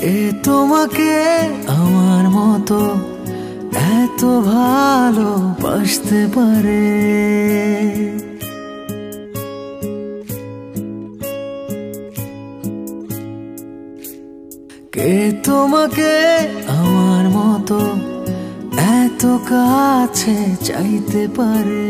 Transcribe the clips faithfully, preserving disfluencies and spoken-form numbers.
কে তোমাকে আমার মতো এত ভালোবাসতে পারে? কে তোমাকে আমার মতো এত কাছে চাইতে পারে?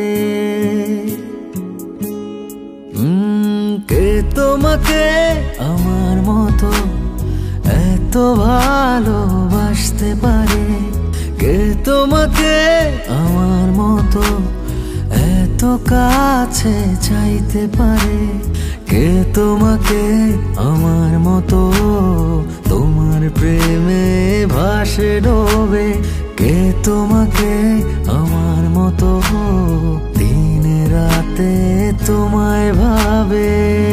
কে তোমাকে আমার মতো এত ভালোবাসতে পারে? কে তোমাকে আমার মতো এত কাছে চাইতে পারে? কে তোমাকে আমার মতো তোমার প্রেমে ভাসে ডোবে? কে তোমাকে আমার মতো দিন রাতে তোমায় ভাবে?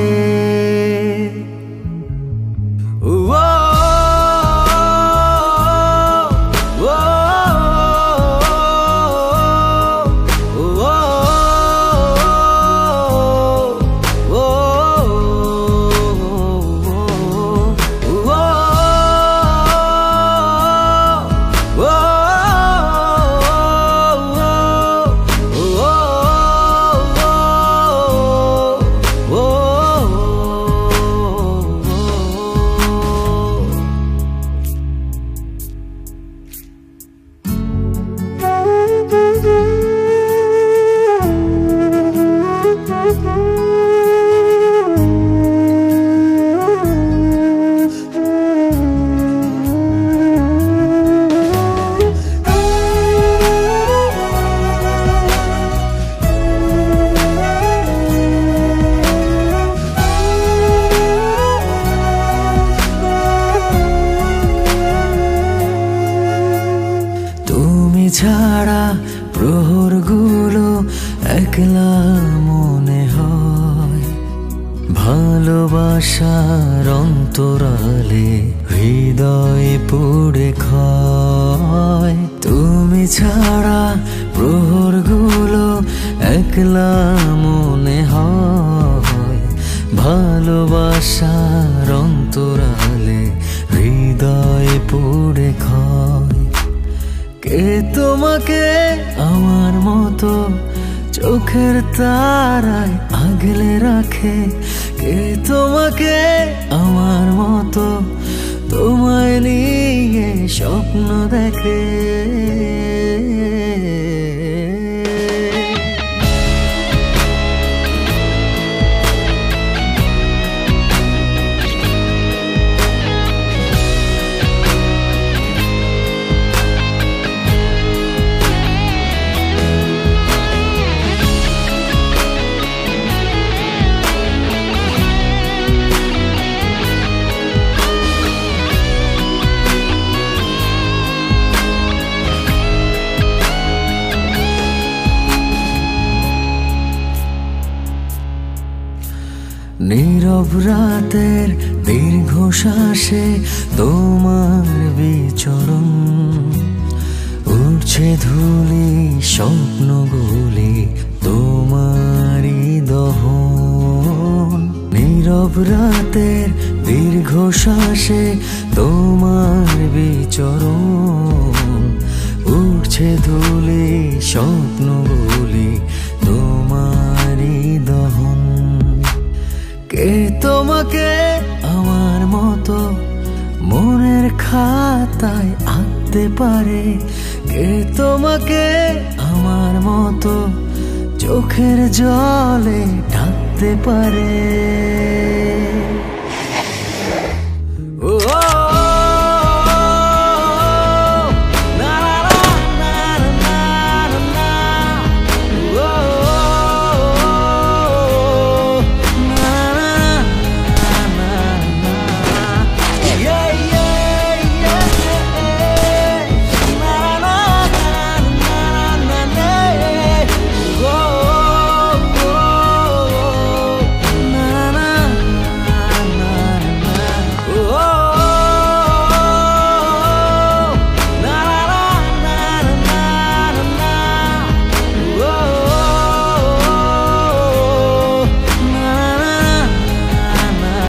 ছাড়া প্রহরগুলো একলা মনে হয়, ভালোবাসার অন্তরালে হৃদয় পুড়ে ক্ষয়। তুমি ছাড়া প্রহরগুলো একলা মনে হয়, ভালোবাসার অন্তরালে হৃদয় পুড়ে ক্ষয়। কে তোমাকে আমার মতো চোখের তারায় আগলে রাখে? কে তোমাকে আমার মতো তোমায় নিয়ে স্বপ্ন দেখে? নীরব রাতের দীর্ঘ শ্বাসে তোমার বিচরণ, উঠছে ধুলি স্বপ্নগুলি তোমারই দহন। নীরব রাতের দীর্ঘ শ্বাসে তোমার বিচরণ, উঠছে ধুলি স্বপ্নগুলি তোমারই দহন। কে তোমাকে আমার মতো মনের খাতায় আঁকতে পারে? কে তোমাকে আমার মতো চোখের জলে ঢাকতে পারে?